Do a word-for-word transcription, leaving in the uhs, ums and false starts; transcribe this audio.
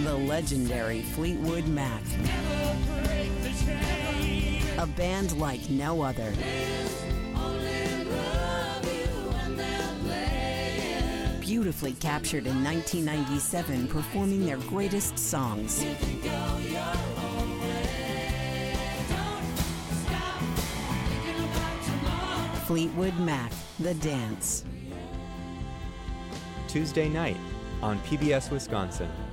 The legendary Fleetwood Mac. A band like no other. Beautifully captured in nineteen ninety-seven, performing their greatest songs. Fleetwood Mac, The Dance. Tuesday night on P B S Wisconsin.